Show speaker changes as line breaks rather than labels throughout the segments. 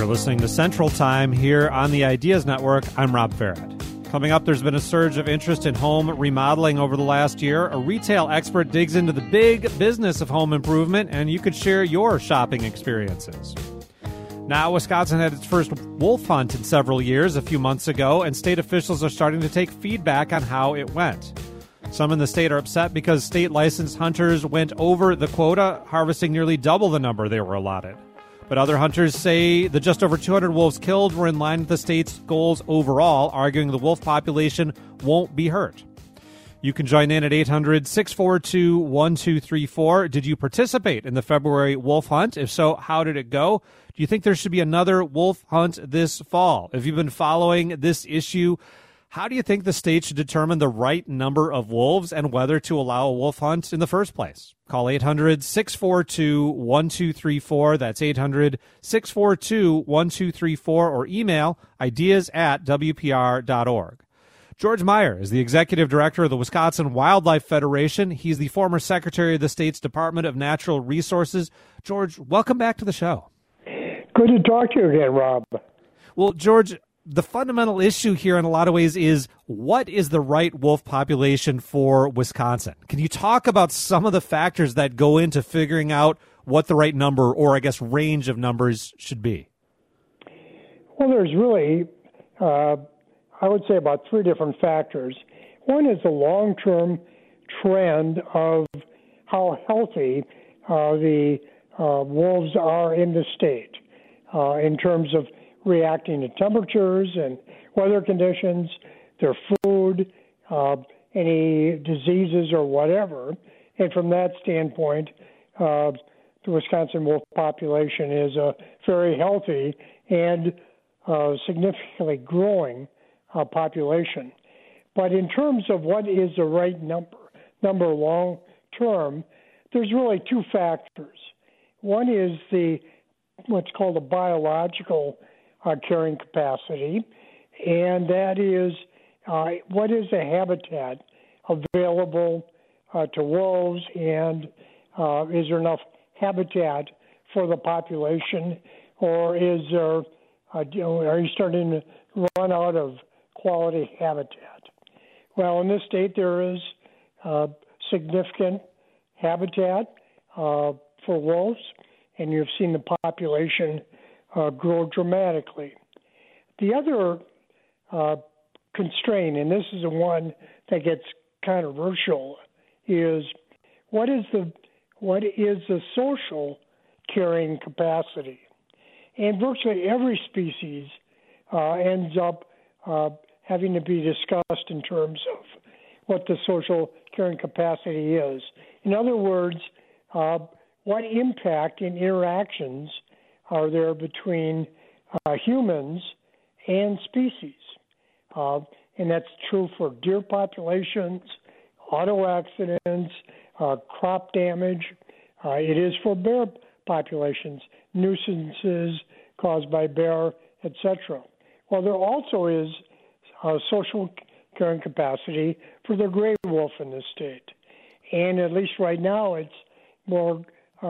listening to Central Time here on the Ideas Network. I'm Rob Farrett. Coming up, there's been a surge of interest in home remodeling over the last year. A retail expert digs into the big business of home improvement, and you could share your shopping experiences. Now, Wisconsin had its first wolf hunt in several years a few months ago, and state officials are starting to take feedback on how it went. Some in the state are upset because state licensed hunters went over the quota, harvesting nearly double the number they were allotted. But other hunters say the just over 200 wolves killed were in line with the state's goals overall, arguing the wolf population won't be hurt. You can join in at 800-642-1234. Did you participate in the February wolf hunt? If so, how did it go? Do you think there should be another wolf hunt this fall? If you've been following this issue, how do you think the state should determine the right number of wolves and whether to allow a wolf hunt in the first place? Call 800-642-1234. That's 800-642-1234 or email ideas@wpr.org. George Meyer is the executive director of the Wisconsin Wildlife Federation. He's the former secretary of the state's Department of Natural Resources. George, welcome back to the show.
Good to talk to you again, Rob.
Well, George, the fundamental issue here in a lot of ways is what is the right wolf population for Wisconsin? Can you talk about some of the factors that go into figuring out what the right number or, I guess, range of numbers should be?
Well, there's really, I would say, about three different factors. One is the long-term trend of how healthy the wolves are in the state in terms of reacting to temperatures and weather conditions, their food, any diseases or whatever. And from that standpoint, the Wisconsin wolf population is a very healthy and significantly growing population. But in terms of what is the right number long term, there's really two factors. One is what's called a biological carrying capacity, and that is what is the habitat available to wolves, and is there enough habitat for the population, or is there are you starting to run out of quality habitat? Well, in this state there is significant habitat for wolves, and you've seen the population grow dramatically. The other constraint, and this is the one that gets controversial, is what is the social carrying capacity? And virtually every species ends up having to be discussed in terms of what the social carrying capacity is. In other words, what impact and interactions are there between humans and species? And that's true for deer populations, auto accidents, crop damage. It is for bear populations, nuisances caused by bear, etc. Well, there also is social carrying capacity for the gray wolf in the state. And at least right now, it's more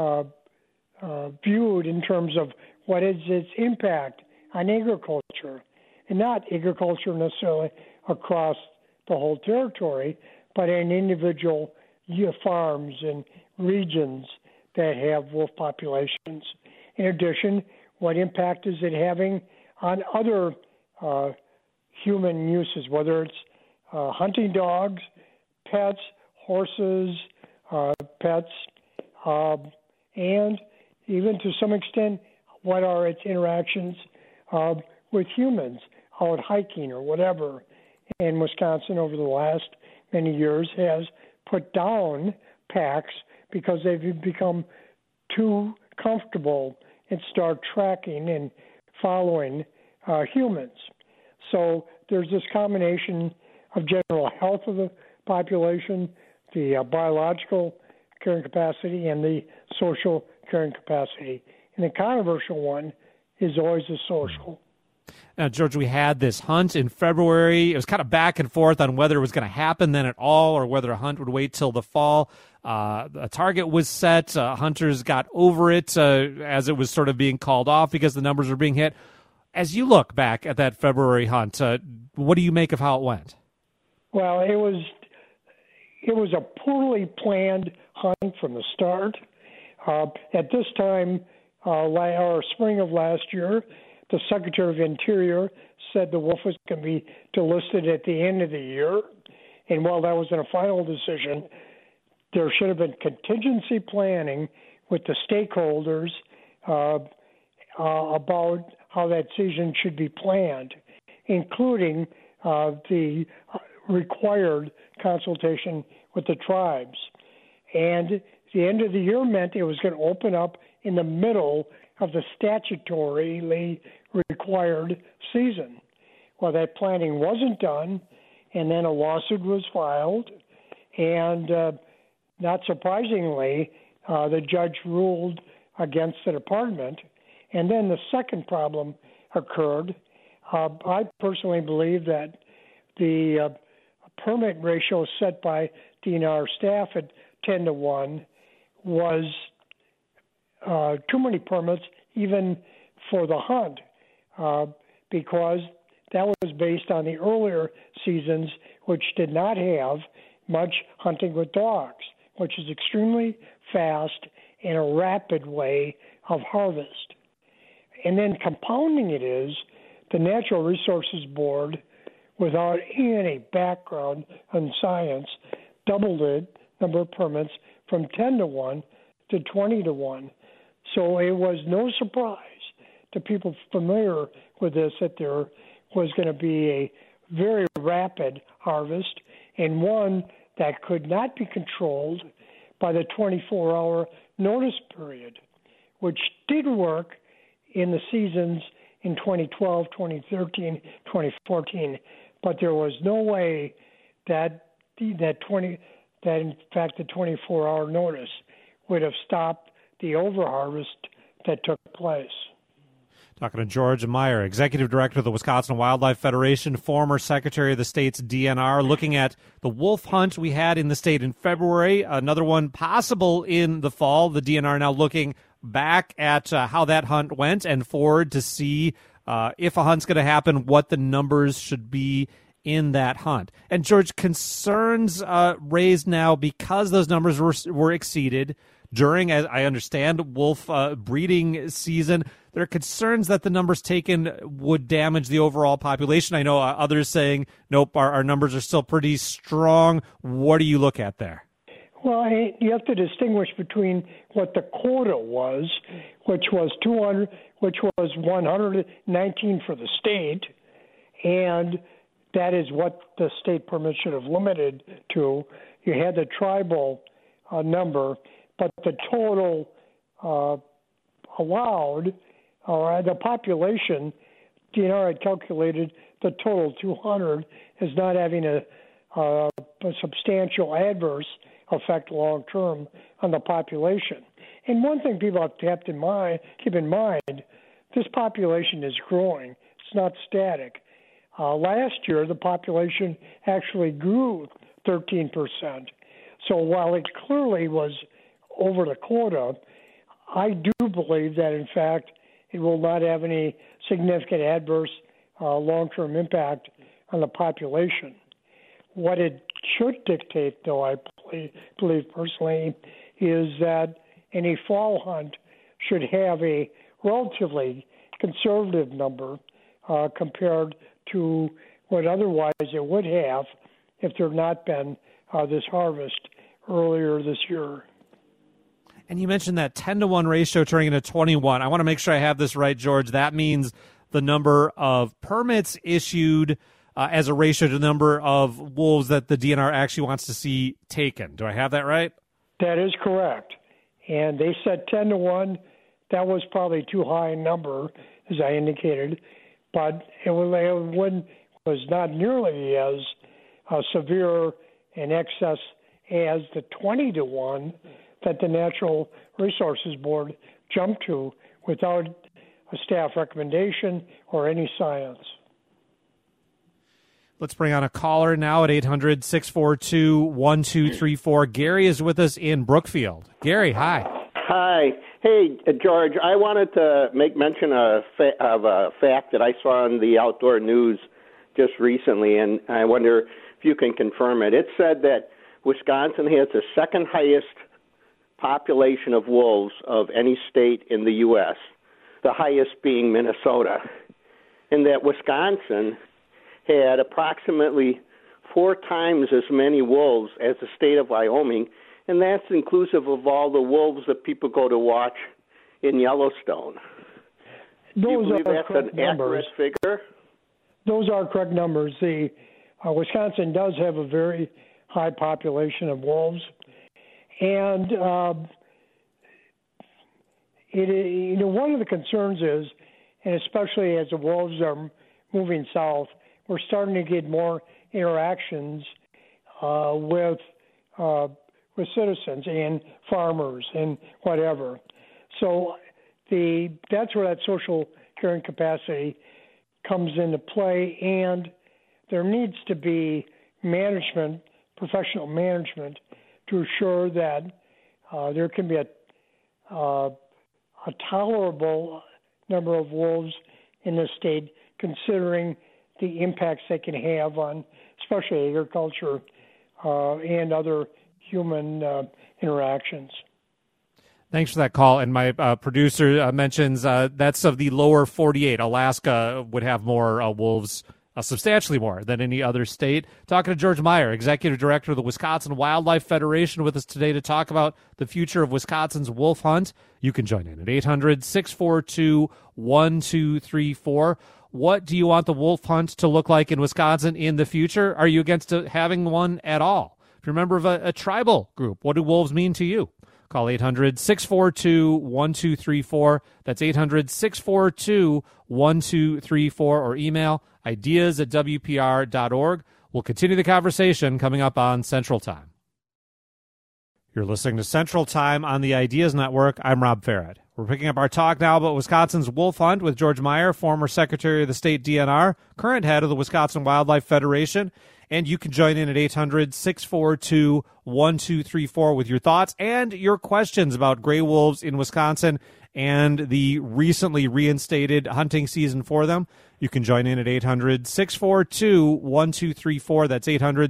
viewed in terms of what is its impact on agriculture, and not agriculture necessarily across the whole territory, but in individual farms and regions that have wolf populations. In addition, what impact is it having on other human uses, whether it's hunting dogs, pets, horses, pets, and even to some extent, what are its interactions with humans out hiking or whatever. And Wisconsin, over the last many years, has put down packs because they've become too comfortable and start tracking and following humans. So there's this combination of general health of the population, the biological carrying capacity, and the social carrying capacity. And the controversial one is always the social.
Now, George, we had this hunt in February. It was kind of back and forth on whether it was going to happen then at all or whether a hunt would wait till the fall. A target was set. Hunters got over it as it was sort of being called off because the numbers were being hit. As you look back at that February hunt, what do you make of how it went?
Well, it was a poorly planned hunt from the start. At this time, or spring of last year, the Secretary of Interior said the wolf was going to be delisted at the end of the year. And while that wasn't a final decision, there should have been contingency planning with the stakeholders about how that season should be planned, including the required consultation with the tribes. And the end of the year meant it was going to open up in the middle of the statutorily required season. Well, that planning wasn't done, and then a lawsuit was filed, and not surprisingly, the judge ruled against the department. And then the second problem occurred. I personally believe that the permit ratio set by DNR staff at 10-1 was too many permits even for the hunt because that was based on the earlier seasons, which did not have much hunting with dogs, which is extremely fast and a rapid way of harvest. And then compounding it is the Natural Resources Board, without any background in science, doubled the number of permits from 10-1 to 20-1. So it was no surprise to people familiar with this that there was going to be a very rapid harvest and one that could not be controlled by the 24-hour notice period, which did work in the seasons in 2012, 2013, 2014, but there was no way that in fact the 24-hour notice would have stopped the overharvest that took place.
Talking to George Meyer, Executive Director of the Wisconsin Wildlife Federation, former Secretary of the state's DNR, looking at the wolf hunt we had in the state in February, another one possible in the fall. The DNR now looking back at how that hunt went and forward to see if a hunt's going to happen, what the numbers should be in that hunt. And George, concerns raised now because those numbers were exceeded during, as I understand, wolf breeding season. There are concerns that the numbers taken would damage the overall population. I know others saying, nope, our numbers are still pretty strong. What do you look at there?
Well, you have to distinguish between what the quota was, which was 200, which was 119 for the state, and that is what the state permit should have limited to. You had the tribal number, but the total allowed, the population, DNR had calculated the total 200 as not having a substantial adverse effect long term on the population. And one thing people have to keep in mind, this population is growing. It's not static. Last year, the population actually grew 13%. So while it clearly was over the quota, I do believe that, in fact, it will not have any significant adverse long-term impact on the population. What it should dictate, though, I believe personally, is that any fall hunt should have a relatively conservative number compared to what otherwise it would have if there had not been this harvest earlier this year.
And you mentioned that 10-1 ratio turning into 21. I want to make sure I have this right, George. That means the number of permits issued as a ratio to the number of wolves that the DNR actually wants to see taken. Do I have that right?
That is correct. And they said 10-1. That was probably too high a number, as I indicated, but it was not nearly as severe in excess as the 20-1 that the Natural Resources Board jumped to without a staff recommendation or any science.
Let's bring on a caller now at 800-642-1234. Gary is with us in Brookfield. Gary, hi.
Hi. Hey, George, I wanted to make mention of a fact that I saw in the Outdoor News just recently, and I wonder if you can confirm it. It said that Wisconsin has the second highest population of wolves of any state in the U.S., the highest being Minnesota, and that Wisconsin had approximately 4 times as many wolves as the state of Wyoming, and that's inclusive of all the wolves that people go to watch in Yellowstone. Do you believe that's an accurate figure?
Those are correct numbers. Wisconsin does have a very high population of wolves, and one of the concerns is, and especially as the wolves are moving south, we're starting to get more interactions with citizens and farmers and whatever. So that's where that social carrying capacity comes into play, and there needs to be management, professional management, to assure that there can be a tolerable number of wolves in the state, considering the impacts they can have on especially agriculture and other human interactions.
Thanks for that call. And my producer mentions that's of the lower 48. Alaska would have more wolves, substantially more than any other state. Talking to George Meyer, Executive Director of the Wisconsin Wildlife Federation, with us today to talk about the future of Wisconsin's wolf hunt. You can join in at 800-642-1234. What do you want the wolf hunt to look like in Wisconsin in the future? Are you against having one at all? If you're a member of a tribal group, what do wolves mean to you? Call 800-642-1234. That's 800-642-1234, or email ideas@wpr.org. We'll continue the conversation coming up on Central Time. You're listening to Central Time on the Ideas Network. I'm Rob Farrett. We're picking up our talk now about Wisconsin's wolf hunt with George Meyer, former Secretary of the State DNR, current head of the Wisconsin Wildlife Federation. And you can join in at 800-642-1234 with your thoughts and your questions about gray wolves in Wisconsin and the recently reinstated hunting season for them. You can join in at 800-642-1234. That's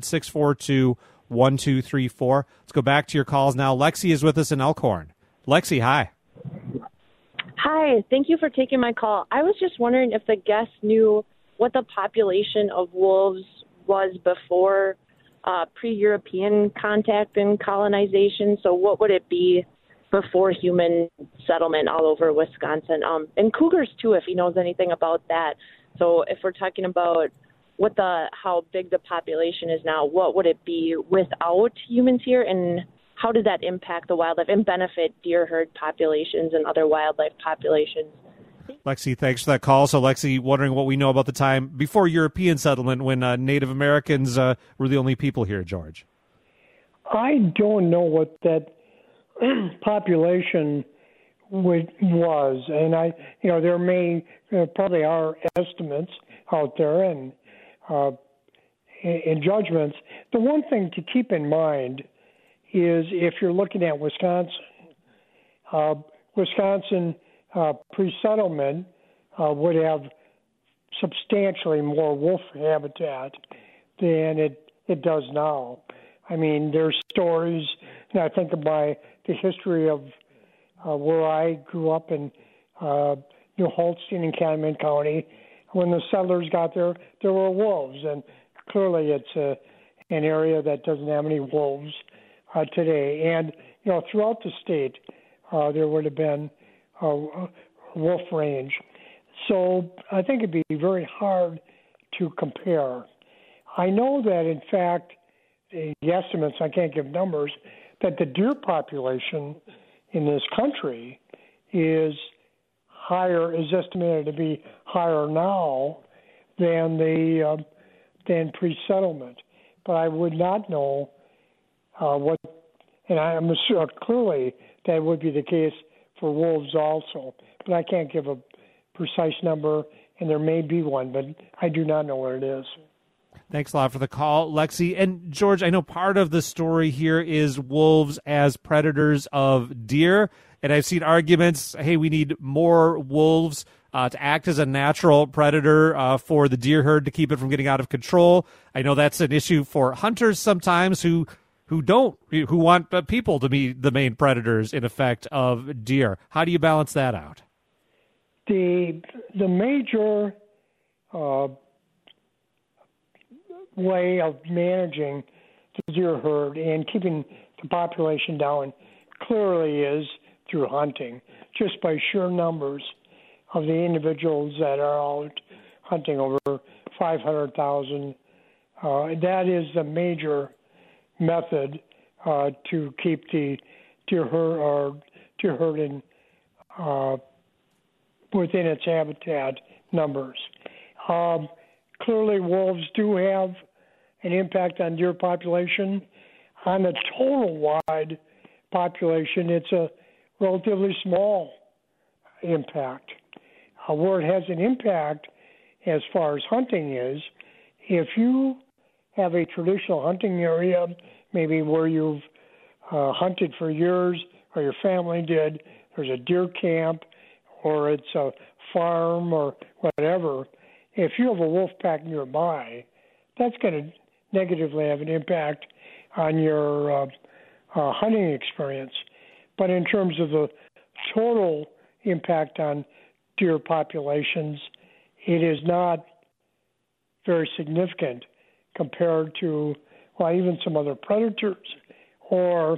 800-642-1234. Let's go back to your calls now. Lexi is with us in Elkhorn. Lexi, hi.
Hi, thank you for taking my call. I was just wondering if the guest knew what the population of wolves was before pre-European contact and colonization. So what would it be before human settlement all over Wisconsin? And cougars, too, if he knows anything about that. So if we're talking about how big the population is now, what would it be without humans here, and how does that impact the wildlife and benefit deer herd populations and other wildlife populations?
Lexi, thanks for that call. So, Lexi, wondering what we know about the time before European settlement when Native Americans were the only people here, George.
I don't know what that population was, and there may probably are estimates out there and judgments. The one thing to keep in mind is if you're looking at Wisconsin, pre-settlement would have substantially more wolf habitat than it does now. I mean, there's stories, and I think about the history of where I grew up in New Holstein and Calumet County. When the settlers got there were wolves, and clearly it's an area that doesn't have any wolves today. And, throughout the state, there would have been wolf range. So I think it'd be very hard to compare. I know that, in fact, the estimates, I can't give numbers, that the deer population in this country is estimated to be higher now than pre-settlement. But I would not know and I'm sure clearly that would be the case for wolves also, but I can't give a precise number, and there may be one, but I do not know what it is.
Thanks a lot for the call, Lexi. And George, I know part of the story here is wolves as predators of deer. And I've seen arguments, hey, we need more wolves to act as a natural predator for the deer herd to keep it from getting out of control. I know that's an issue for hunters sometimes who want people to be the main predators, in effect, of deer. How do you balance that out?
The major way of managing the deer herd and keeping the population down clearly is through hunting, just by sheer numbers of the individuals that are out hunting, over 500,000. That is the major method to keep the deer herd in, within its habitat numbers. Clearly, wolves do have an impact on deer population. On the total wide population, it's a relatively small impact. Where it has an impact as far as hunting is, if you have a traditional hunting area, maybe where you've hunted for years or your family did, there's a deer camp or it's a farm or whatever, if you have a wolf pack nearby, that's going to negatively have an impact on your hunting experience. But in terms of the total impact on deer populations, it is not very significant compared to, well, even some other predators or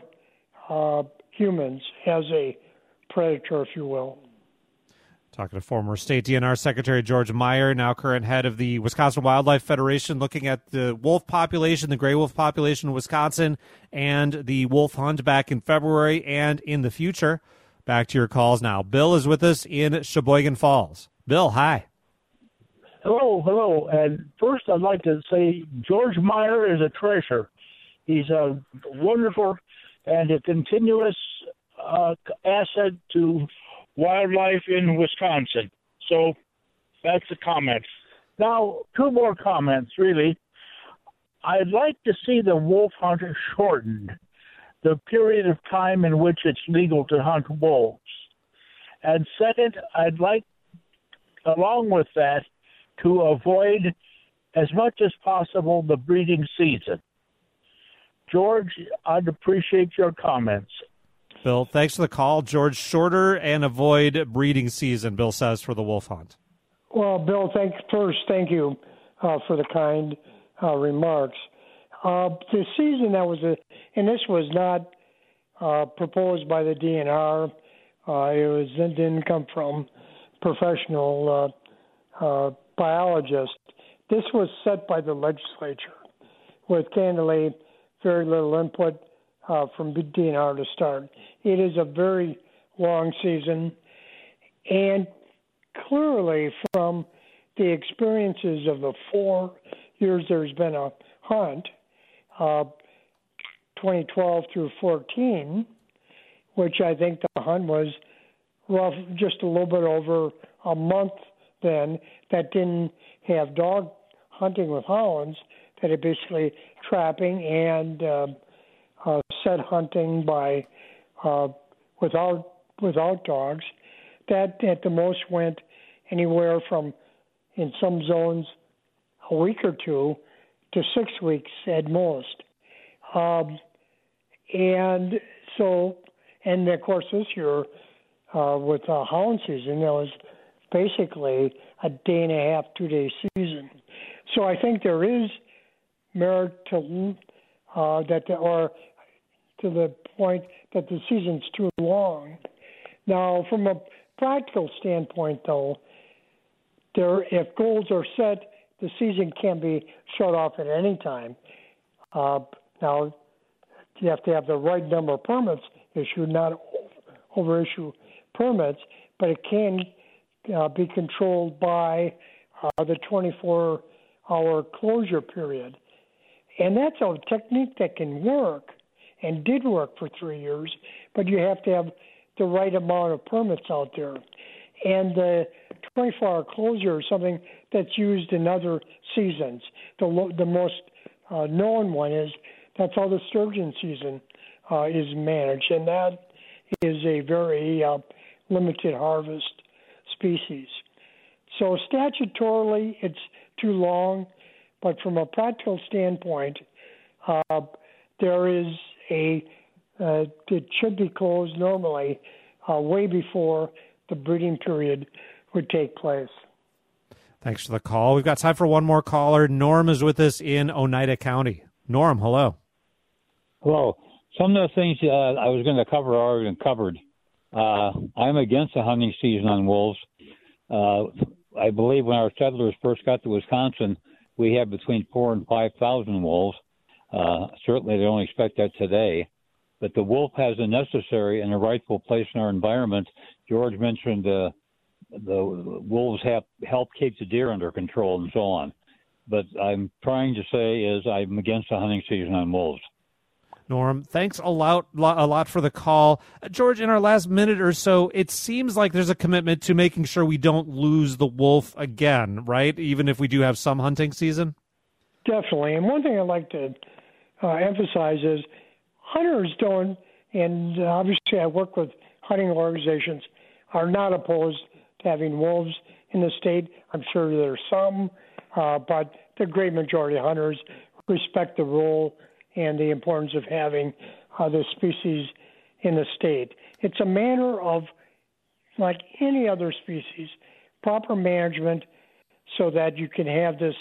humans as a predator, if you will.
Talking to former State DNR Secretary George Meyer, now current head of the Wisconsin Wildlife Federation, looking at the wolf population, the gray wolf population in Wisconsin, and the wolf hunt back in February and in the future. Back to your calls now. Bill is with us in Sheboygan Falls. Bill, hi.
Hello. And first, I'd like to say George Meyer is a treasure. He's a wonderful and a continuous asset to wildlife in Wisconsin. So that's a comment. Now, two more comments, really. I'd like to see the wolf hunt shortened, the period of time in which it's legal to hunt wolves. And second, I'd like, along with that, to avoid as much as possible the breeding season. George, I'd appreciate your comments.
Bill, thanks for the call. George, shorter and avoid breeding season, Bill says, for the wolf hunt.
Well, Bill, thank you for the kind remarks. The season that was, and this was not proposed by the DNR. It didn't come from professional biologists. This was set by the legislature with, candidly, very little input from DNR to start. It is a very long season, and clearly from the experiences of the 4 years there's been a hunt, 2012 through 14, which I think the hunt was rough, just a little bit over a month then, that didn't have dog hunting with hounds, that it basically trapping and set hunting by without dogs. That at the most went anywhere from, in some zones, a week or two to 6 weeks at most. And of course this year with the hound season, there was basically a day and a half, 2 day season. So I think there is merit to to the point that the season's too long. Now, from a practical standpoint, though, if goals are set, the season can be shut off at any time. Now, you have to have the right number of permits issued, not overissue permits, but it can be controlled by the 24-hour closure period. And that's a technique that can work and did work for 3 years, but you have to have the right amount of permits out there. And the 24-hour closure is something that's used in other seasons. The most known one is that's how the sturgeon season is managed, and that is a very limited harvest species. So statutorily, it's too long, but from a practical standpoint, there is it should be closed normally way before the breeding period would take place.
Thanks for the call. We've got time for one more caller. Norm is with us in Oneida County. Norm, hello.
Hello. Some of the things I was going to cover are already covered. I'm against the hunting season on wolves. I believe when our settlers first got to Wisconsin, we had between 4,000 and 5,000 wolves. Certainly they don't expect that today. But the wolf has a necessary and a rightful place in our environment. George mentioned the wolves help keep the deer under control and so on. But I'm trying to say is I'm against the hunting season on wolves.
Norm, thanks a lot for the call. George, in our last minute or so, it seems like there's a commitment to making sure we don't lose the wolf again, right? Even if we do have some hunting season?
Definitely. And one thing I'd like to emphasize is hunters don't, and obviously I work with hunting organizations, are not opposed to having wolves in the state. I'm sure there are some, but the great majority of hunters respect the role and the importance of having this species in the state. It's a matter of, like any other species, proper management so that you can have this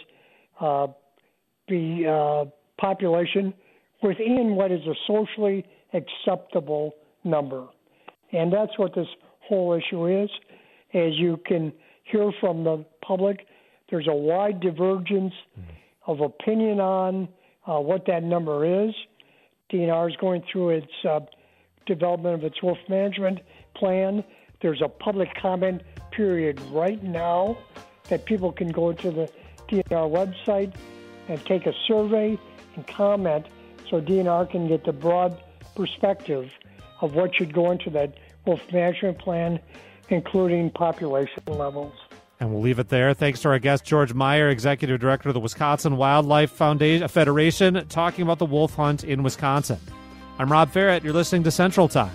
population within what is a socially acceptable number. And that's what this whole issue is. As you can hear from the public, there's a wide divergence of opinion on what that number is. DNR is going through its development of its wolf management plan. There's a public comment period right now that people can go to the DNR website and take a survey and comment so DNR can get the broad perspective of what should go into that wolf management plan, including population levels.
And we'll leave it there. Thanks to our guest, George Meyer, Executive Director of the Wisconsin Wildlife Federation, talking about the wolf hunt in Wisconsin. I'm Rob Ferret. You're listening to Central Time.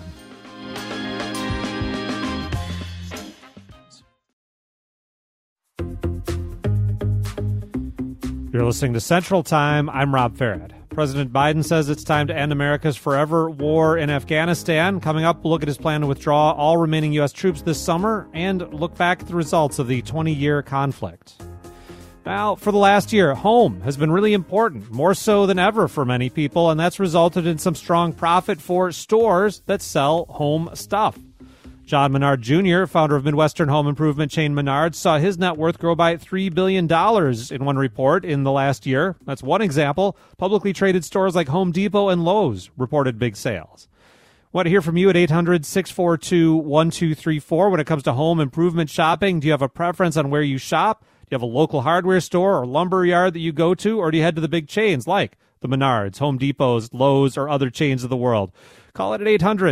You're listening to Central Time. I'm Rob Ferret. President Biden says it's time to end America's forever war in Afghanistan. Coming up, we'll look at his plan to withdraw all remaining U.S. troops this summer and look back at the results of the 20-year conflict. Now, for the last year, home has been really important, more so than ever for many people, and that's resulted in some strong profit for stores that sell home stuff. John Menard Jr., founder of Midwestern home improvement chain Menards, saw his net worth grow by $3 billion in one report in the last year. That's one example. Publicly traded stores like Home Depot and Lowe's reported big sales. Want to hear from you at 800-642-1234 when it comes to home improvement shopping. Do you have a preference on where you shop? Do you have a local hardware store or lumber yard that you go to, or do you head to the big chains like the Menards, Home Depots, Lowe's, or other chains of the world? Call it at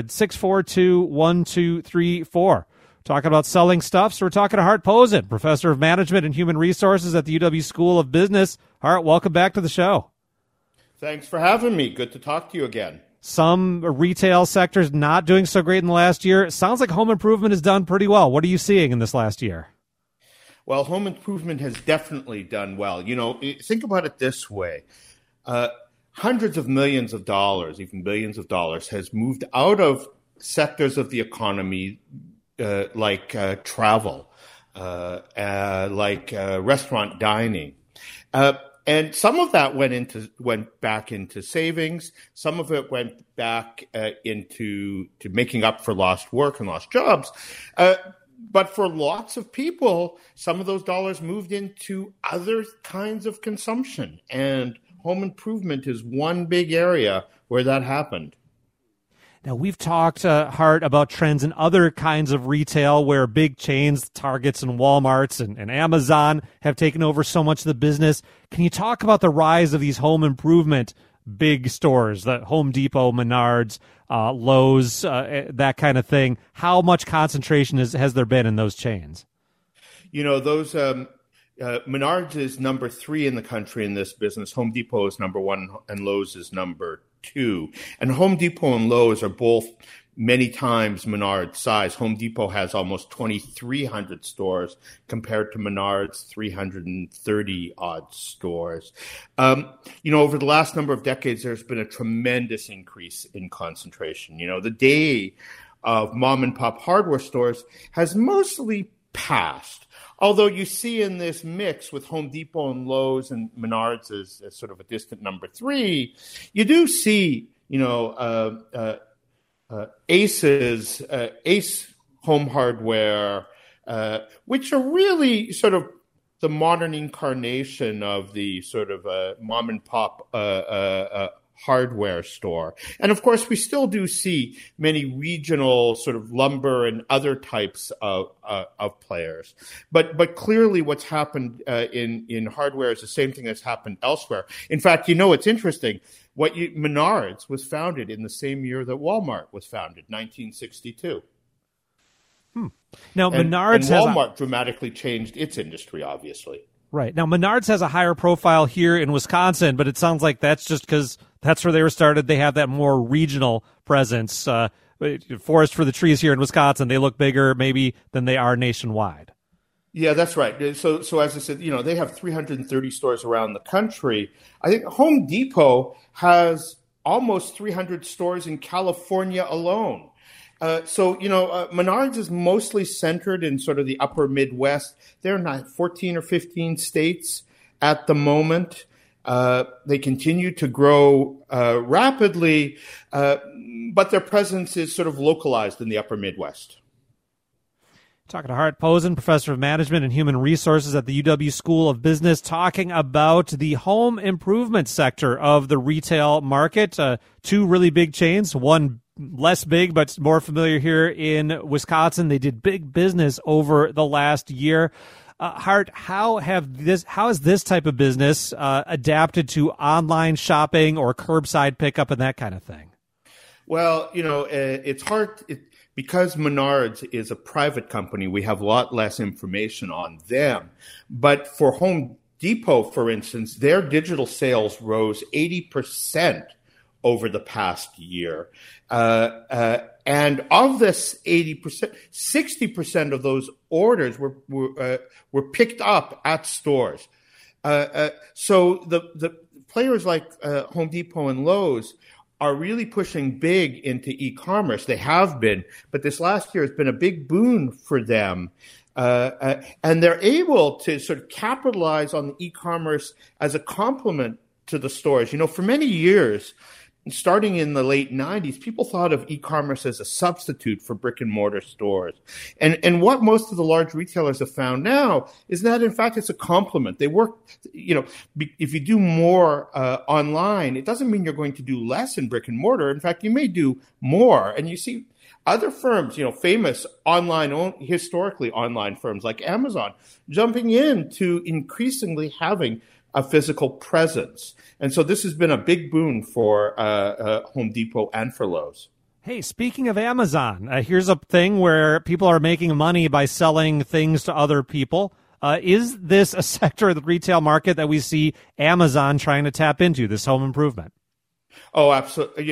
800-642-1234. Talking about selling stuff, so we're talking to Hart Posen, Professor of Management and Human Resources at the UW School of Business. Hart, welcome back to the show.
Thanks for having me. Good to talk to you again.
Some retail sectors not doing so great in the last year. It sounds like home improvement has done pretty well. What are you seeing in this last year?
Well, home improvement has definitely done well. You know, think about it this way. Hundreds of millions of dollars, even billions of dollars, has moved out of sectors of the economy like travel, like restaurant dining. And some of that went back into savings. Some of it went back into making up for lost work and lost jobs. But for lots of people, some of those dollars moved into other kinds of consumption. And home improvement is one big area where that happened.
Now, we've talked, Hart, about trends in other kinds of retail where big chains, Targets and Walmarts and Amazon, have taken over so much of the business. Can you talk about the rise of these home improvement big stores, the Home Depot, Menards, Lowe's, that kind of thing? How much concentration has there been in those chains?
those Menards is number 3 in the country in this business. Home Depot is number 1, and Lowe's is number 2. And Home Depot and Lowe's are both many times Menards size. Home Depot has almost 2,300 stores compared to Menards' 330 odd stores. Over the last number of decades, there's been a tremendous increase in concentration. The day of mom and pop hardware stores has mostly passed. Although you see in this mix with Home Depot and Lowe's and Menards as sort of a distant number 3, you do see, Ace Home Hardware, which are really sort of the modern incarnation of the sort of mom and pop hardware store. And of course, we still do see many regional sort of lumber and other types of players. But clearly what's happened in hardware is the same thing that's happened elsewhere. In fact, it's interesting. Menards was founded in the same year that Walmart was founded, 1962.
Now, Menards
and Walmart dramatically changed its industry, obviously.
Right. Now, Menards has a higher profile here in Wisconsin, but it sounds like that's just because that's where they were started. They have that more regional presence. Forest for the trees here in Wisconsin, they look bigger maybe than they are nationwide.
Yeah, that's right. So as I said, they have 330 stores around the country. I think Home Depot has almost 300 stores in California alone. Menards is mostly centered in sort of the upper Midwest. They're in 14 or 15 states at the moment. They continue to grow rapidly, but their presence is sort of localized in the upper Midwest.
Talking to Hart Posen, professor of management and human resources at the UW School of Business, talking about the home improvement sector of the retail market. 2 really big chains, one less big but more familiar here in Wisconsin. They did big business over the last year. Hart, how has this type of business adapted to online shopping or curbside pickup and that kind of thing?
Well, it's hard. Because Menards is a private company, we have a lot less information on them. But for Home Depot, for instance, their digital sales rose 80% over the past year. And of this 80%, 60% of those orders were picked up at stores. So the players like Home Depot and Lowe's are really pushing big into e-commerce. They have been, but this last year has been a big boon for them. And they're able to sort of capitalize on the e-commerce as a complement to the stores. For many years, starting in the late 90s, people thought of e-commerce as a substitute for brick and mortar stores. And what most of the large retailers have found now is that, in fact, it's a complement. They work, if you do more online, it doesn't mean you're going to do less in brick and mortar. In fact, you may do more. And you see other firms, famous historically online firms like Amazon, jumping into increasingly having a physical presence. And so this has been a big boon for Home Depot and for Lowe's.
Hey, speaking of Amazon, here's a thing where people are making money by selling things to other people. Is this a sector of the retail market that we see Amazon trying to tap into, this home improvement?
Oh, absolutely.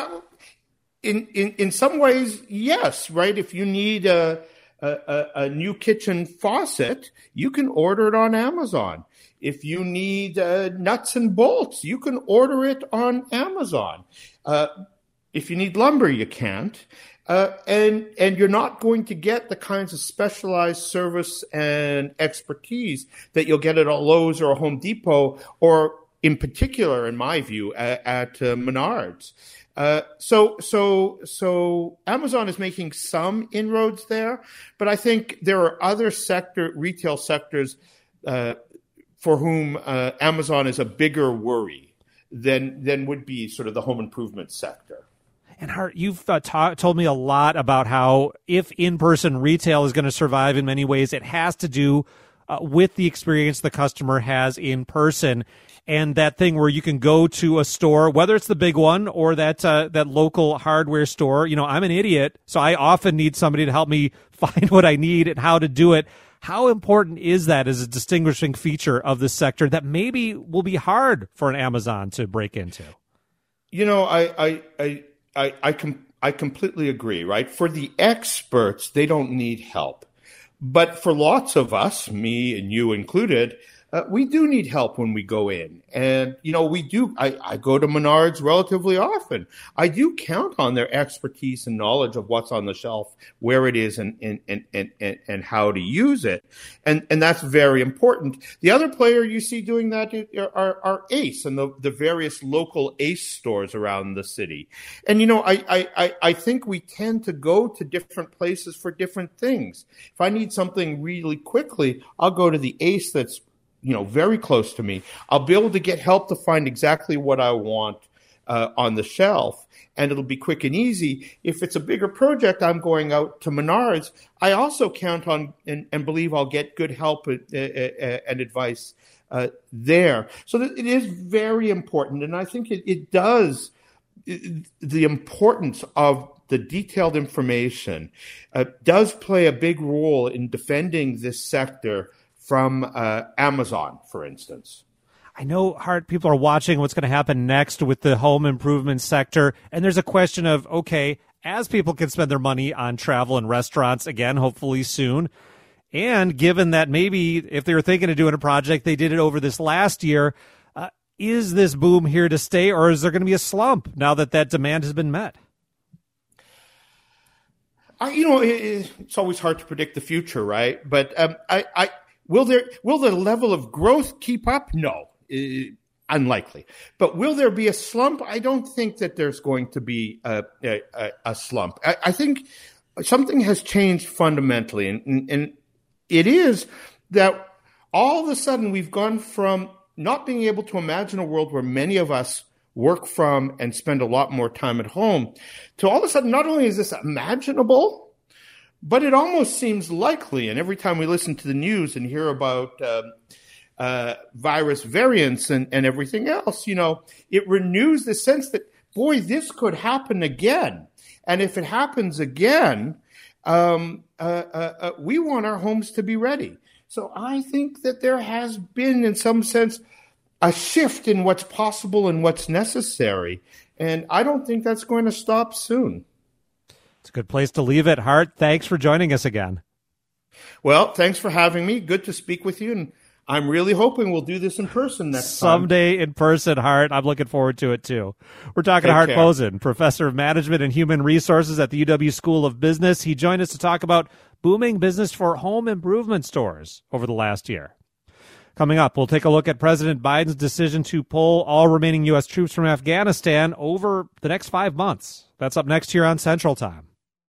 In some ways, yes, right? If you need a new kitchen faucet, you can order it on Amazon. If you need nuts and bolts, you can order it on Amazon. If you need lumber, you can't. And you're not going to get the kinds of specialized service and expertise that you'll get at a Lowe's or a Home Depot, or in particular, in my view, at Menards. So Amazon is making some inroads there, but I think there are other retail sectors for whom Amazon is a bigger worry than would be sort of the home improvement sector.
And Hart, you've told me a lot about how if in-person retail is going to survive in many ways, it has to do with the experience the customer has in person. And that thing where you can go to a store, whether it's the big one or that local hardware store. I'm an idiot, so I often need somebody to help me find what I need and how to do it. How important is that as a distinguishing feature of this sector that maybe will be hard for an Amazon to break into?
You know, I completely agree, right? For the experts, they don't need help. But for lots of us, me and you included, we do need help when we go in. And, you know, I go to Menards relatively often. I do count on their expertise and knowledge of what's on the shelf, where it is, and how to use it. And that's very important. The other player you see doing that are Ace and the various local Ace stores around the city. And, you know, I think we tend to go to different places for different things. If I need something really quickly, I'll go to the Ace that's, you know, very close to me. I'll be able to get help to find exactly what I want on the shelf, and it'll be quick and easy. If it's a bigger project, I'm going out to Menards. I also count on and believe I'll get good help and advice there. So it is very important, and I think it does. The importance of the detailed information does play a big role in defending this sector from Amazon, for instance.
I know, Hart, people are watching what's going to happen next with the home improvement sector. And there's a question of, okay, as people can spend their money on travel and restaurants again, hopefully soon, and given that maybe if they were thinking of doing a project, they did it over this last year, is this boom here to stay, or is there going to be a slump now that demand has been met?
You know, it's always hard to predict the future, right? But Will the level of growth keep up? No, unlikely. But will there be a slump? I don't think that there's going to be a slump. I think something has changed fundamentally, and it is that all of a sudden we've gone from not being able to imagine a world where many of us work from and spend a lot more time at home to all of a sudden not only is this imaginable, but it almost seems likely, and every time we listen to the news and hear about virus variants and everything else, you know, it renews the sense that, boy, this could happen again. And if it happens again, we want our homes to be ready. So I think that there has been, in some sense, a shift in what's possible and what's necessary. And I don't think that's going to stop soon.
It's a good place to leave it. Hart, thanks for joining us again.
Well, thanks for having me. Good to speak with you. And I'm really hoping we'll do this in person next
time. Someday in person, Hart. I'm looking forward to it, too. We're talking to Hart Posen, professor of management and human resources at the UW School of Business. He joined us to talk about booming business for home improvement stores over the last year. Coming up, we'll take a look at President Biden's decision to pull all remaining U.S. troops from Afghanistan over the next 5 months. That's up next here on Central Time.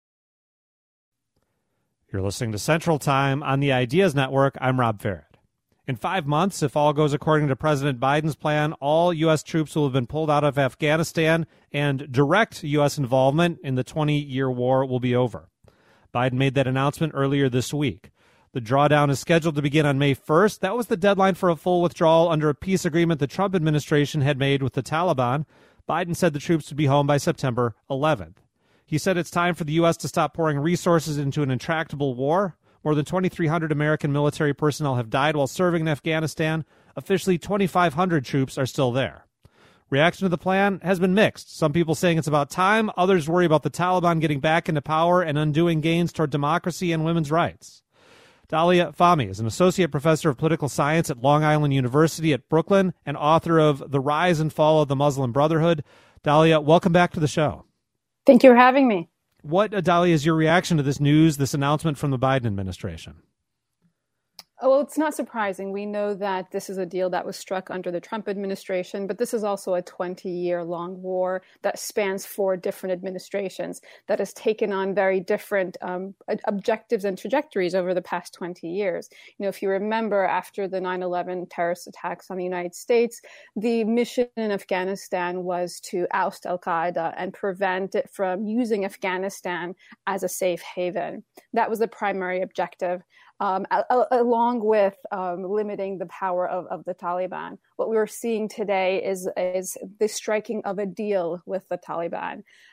You're listening to Central Time on the Ideas Network. I'm Rob Farrett. In 5 months, if all goes according to President Biden's plan, all U.S. troops will have been pulled out of Afghanistan and direct U.S. involvement in the 20-year war will be over. Biden made that announcement earlier this week. The drawdown is scheduled to begin on May 1st. That was the deadline for a full withdrawal under a peace agreement the Trump administration had made with the Taliban. Biden said the troops would be home by September 11th. He said it's time for the U.S. to stop pouring resources into an intractable war. More than 2,300 American military personnel have died while serving in Afghanistan. Officially, 2,500 troops are still there. Reaction to the plan has been mixed. Some people saying it's about time. Others worry about the Taliban getting back into power and undoing gains toward democracy and women's rights. Dalia Fahmy is an associate professor of political science at Long Island University at Brooklyn and author of The Rise and Fall of the Muslim Brotherhood. Dalia, welcome back to the show.
Thank you for having me.
What, Dalia, is your reaction to this news, this announcement from the Biden administration?
Well, it's not surprising. We know that this is a deal that was struck under the Trump administration, but this is also a 20-year-long war that spans 4 different administrations that has taken on very different objectives and trajectories over the past 20 years. You know, if you remember, after the 9/11 terrorist attacks on the United States, the mission in Afghanistan was to oust al-Qaeda and prevent it from using Afghanistan as a safe haven. That was the primary objective. Along with limiting the power of the Taliban. What we're seeing today is the striking of a deal with the Taliban.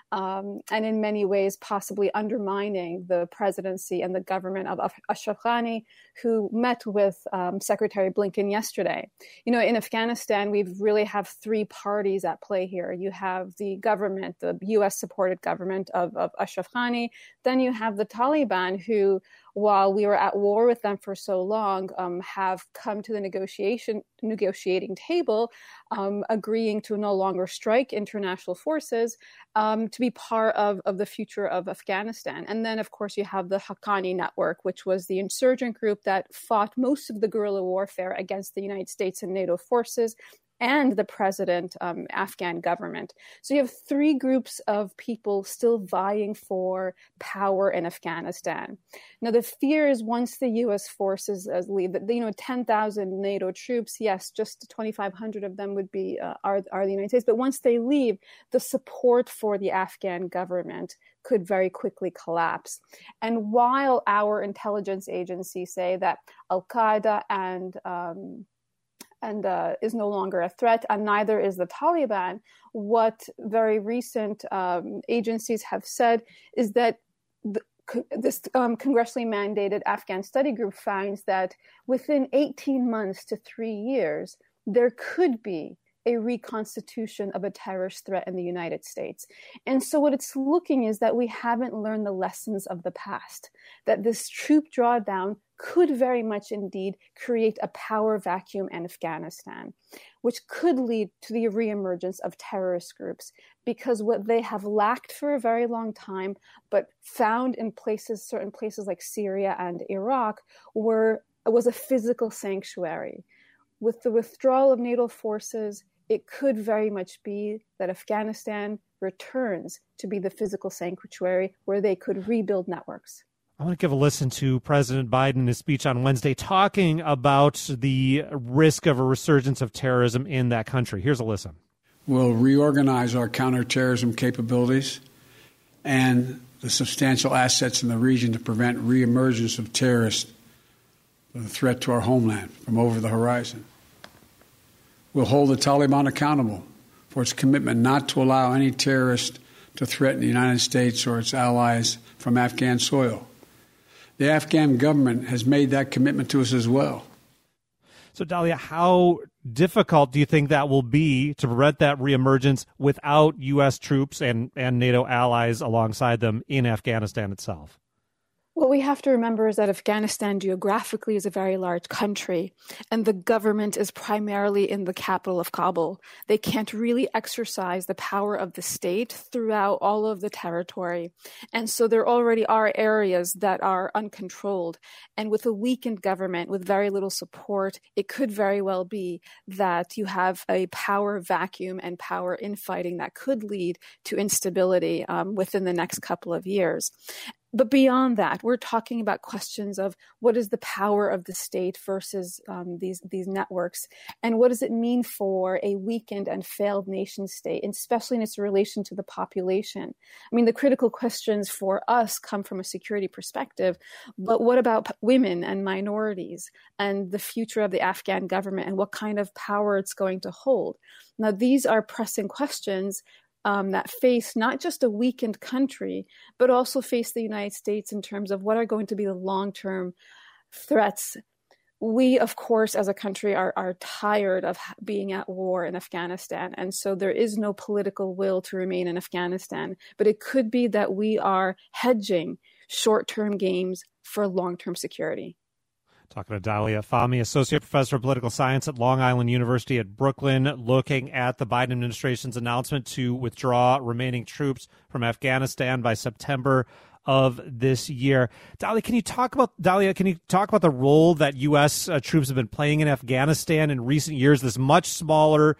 and in many ways possibly undermining the presidency and the government of Ashraf Ghani, who met with Secretary Blinken yesterday. In Afghanistan, we really have three parties at play here. You have the government, the U.S.-supported government of Ashraf Ghani. Then you have the Taliban, who, while we were at war with them for so long, have come to the negotiating table, agreeing to no longer strike international forces, to be part of the future of Afghanistan. And then, of course, you have the Haqqani Network, which was the insurgent group that fought most of the guerrilla warfare against the United States and NATO forces and the present Afghan government. So you have three groups of people still vying for power in Afghanistan. Now, the fear is once the U.S. forces leave, 10,000 NATO troops, yes, just 2,500 of them would be are the United States. But once they leave, the support for the Afghan government could very quickly collapse. And while our intelligence agencies say that Al-Qaeda is no longer a threat, and neither is the Taliban, what very recent agencies have said is that this congressionally mandated Afghan study group finds that within 18 months to 3 years, there could be a reconstitution of a terrorist threat in the United States. And so what it's looking is that we haven't learned the lessons of the past, that this troop drawdown could very much indeed create a power vacuum in Afghanistan, which could lead to the reemergence of terrorist groups, because what they have lacked for a very long time, but found in certain places like Syria and Iraq, was a physical sanctuary. With the withdrawal of NATO forces, it could very much be that Afghanistan returns to be the physical sanctuary where they could rebuild networks.
I want to give a listen to President Biden in his speech on Wednesday talking about the risk of a resurgence of terrorism in that country. Here's a listen.
We'll reorganize our counterterrorism capabilities and the substantial assets in the region to prevent reemergence of terrorists with a threat to our homeland from over the horizon. We'll hold the Taliban accountable for its commitment not to allow any terrorist to threaten the United States or its allies from Afghan soil. The Afghan government has made that commitment to us as well.
So, Dalia, how difficult do you think that will be to prevent that reemergence without U.S. troops and NATO allies alongside them in Afghanistan itself?
What we have to remember is that Afghanistan geographically is a very large country, and the government is primarily in the capital of Kabul. They can't really exercise the power of the state throughout all of the territory. And so there already are areas that are uncontrolled. And with a weakened government, with very little support, it could very well be that you have a power vacuum and power infighting that could lead to instability within the next couple of years. But beyond that, we're talking about questions of what is the power of the state versus these networks, and what does it mean for a weakened and failed nation state, and especially in its relation to the population. I mean, the critical questions for us come from a security perspective, but what about women and minorities and the future of the Afghan government and what kind of power it's going to hold? Now, these are pressing questions that face not just a weakened country, but also face the United States in terms of what are going to be the long-term threats. We, of course, as a country are tired of being at war in Afghanistan. And so there is no political will to remain in Afghanistan. But it could be that we are hedging short-term gains for long-term security.
Talking to Dalia Fahmy, Associate Professor of Political Science at Long Island University at Brooklyn, looking at the Biden administration's announcement to withdraw remaining troops from Afghanistan by September of this year. Dalia, can you talk about the role that U.S. Troops have been playing in Afghanistan in recent years? This much smaller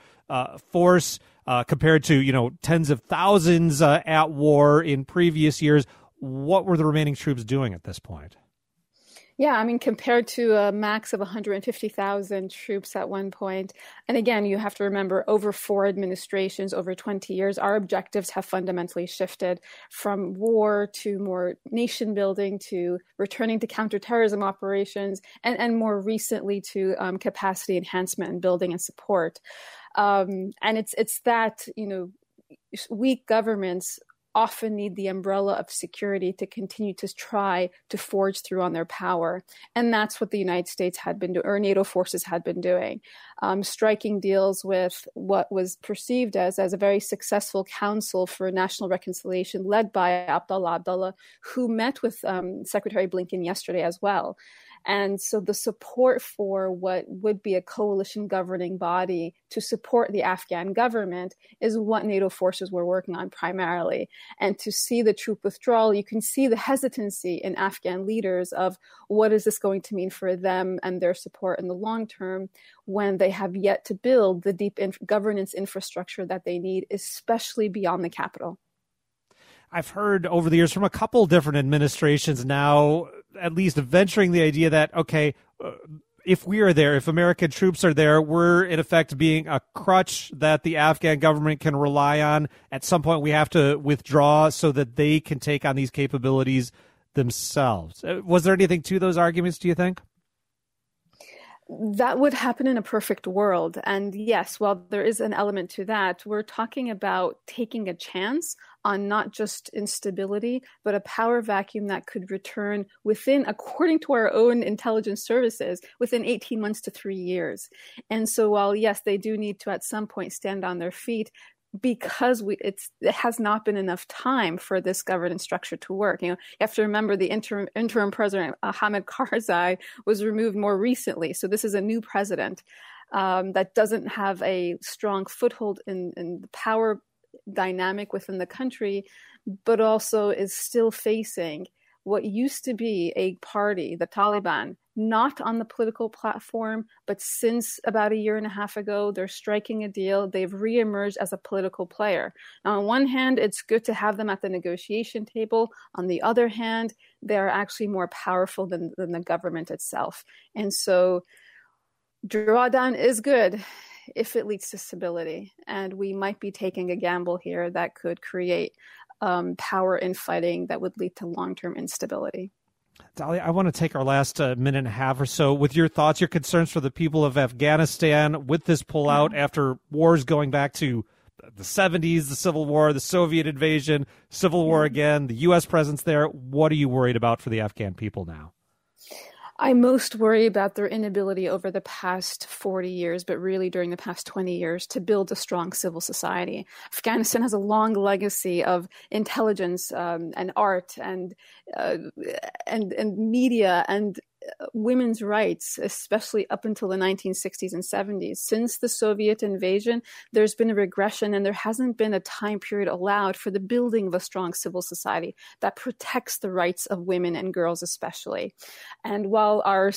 force compared to tens of thousands at war in previous years. What were the remaining troops doing at this point?
Yeah, I mean, compared to a max of 150,000 troops at one point. And again, you have to remember, over 4 administrations, over 20 years, our objectives have fundamentally shifted from war to more nation building to returning to counterterrorism operations and more recently to capacity enhancement and building and support. And it's that, weak governments often need the umbrella of security to continue to try to forge through on their power. And that's what the United States had been doing, or NATO forces had been doing, striking deals with what was perceived as a very successful Council for National Reconciliation led by Abdullah Abdullah, who met with Secretary Blinken yesterday as well. And so the support for what would be a coalition governing body to support the Afghan government is what NATO forces were working on primarily. And to see the troop withdrawal, you can see the hesitancy in Afghan leaders of what is this going to mean for them and their support in the long term when they have yet to build the deep governance infrastructure that they need, especially beyond the capital.
I've heard over the years from a couple different administrations now, at least venturing the idea that, okay, if we are there, if American troops are there, we're in effect being a crutch that the Afghan government can rely on. At some point, we have to withdraw so that they can take on these capabilities themselves. Was there anything to those arguments, do you think?
That would happen in a perfect world. And yes, while there is an element to that, we're talking about taking a chance on not just instability, but a power vacuum that could return within, according to our own intelligence services, within 18 months to 3 years. And so while, yes, they do need to at some point stand on their feet, because it has not been enough time for this governance structure to work. You have to remember the interim president, Hamid Karzai, was removed more recently. So this is a new president that doesn't have a strong foothold in the power dynamic within the country, but also is still facing what used to be a party, the Taliban, not on the political platform, but since about a year and a half ago, they're striking a deal. They've reemerged as a political player. Now, on one hand, it's good to have them at the negotiation table. On the other hand, they're actually more powerful than the government itself. And so drawdown is good if it leads to stability. And we might be taking a gamble here that could create power infighting that would lead to long-term instability.
Dalia, I want to take our last minute and a half or so with your thoughts, your concerns for the people of Afghanistan with this pullout after wars going back to the 70s, the Civil War, the Soviet invasion, Civil War again, the U.S. presence there. What are you worried about for the Afghan people now?
I most worry about their inability over the past 40 years, but really during the past 20 years, to build a strong civil society. Afghanistan has a long legacy of intelligence and art and media and women's rights, especially up until the 1960s and 70s. Since the Soviet invasion, there's been a regression, and there hasn't been a time period allowed for the building of a strong civil society that protects the rights of women and girls especially. And while our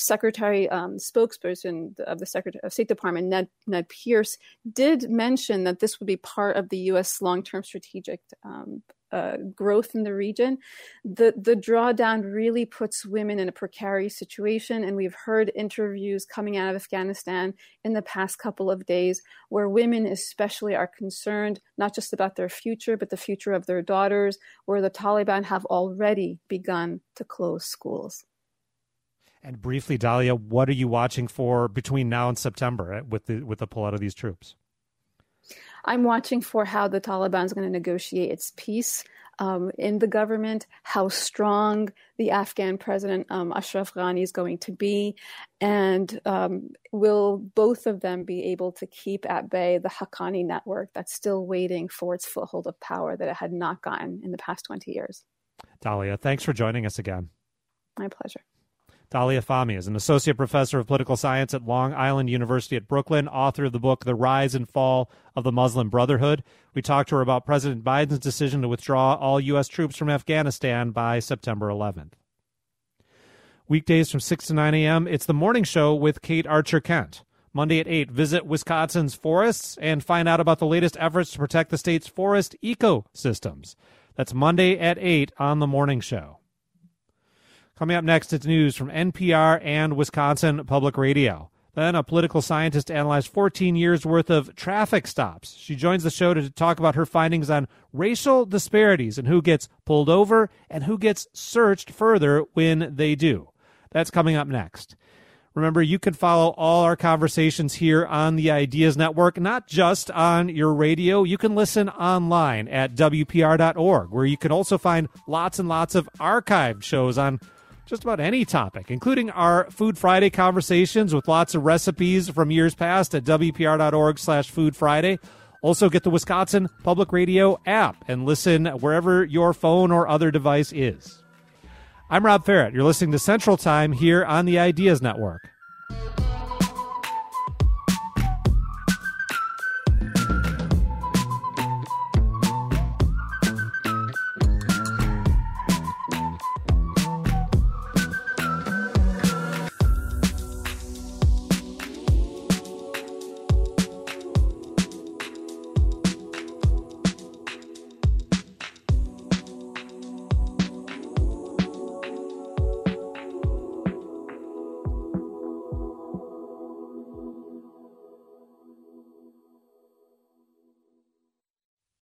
spokesperson of the Secretary of State Department, Ned Pierce, did mention that this would be part of the U.S. long-term strategic growth in the region, the drawdown really puts women in a precarious situation. And we've heard interviews coming out of Afghanistan in the past couple of days where women especially are concerned, not just about their future, but the future of their daughters, where the Taliban have already begun to close schools.
And briefly, Dalia, what are you watching for between now and September with the pullout of these troops?
I'm watching for how the Taliban is going to negotiate its peace in the government, how strong the Afghan president, Ashraf Ghani, is going to be, and will both of them be able to keep at bay the Haqqani network that's still waiting for its foothold of power that it had not gotten in the past 20 years.
Dalia, thanks for joining us again.
My pleasure.
Dalia Fahmy is an associate professor of political science at Long Island University at Brooklyn, author of the book The Rise and Fall of the Muslim Brotherhood. We talked to her about President Biden's decision to withdraw all U.S. troops from Afghanistan by September 11th. Weekdays from 6 to 9 a.m., it's The Morning Show with Kate Archer-Kent. Monday at 8, visit Wisconsin's forests and find out about the latest efforts to protect the state's forest ecosystems. That's Monday at 8 on The Morning Show. Coming up next, it's news from NPR and Wisconsin Public Radio. Then a political scientist analyzed 14 years' worth of traffic stops. She joins the show to talk about her findings on racial disparities and who gets pulled over and who gets searched further when they do. That's coming up next. Remember, you can follow all our conversations here on the Ideas Network, not just on your radio. You can listen online at WPR.org, where you can also find lots and lots of archived shows on just about any topic, including our Food Friday conversations with lots of recipes from years past at WPR.org/Food Friday. Also get the Wisconsin Public Radio app and listen wherever your phone or other device is. I'm Rob Ferrett. You're listening to Central Time here on the Ideas Network.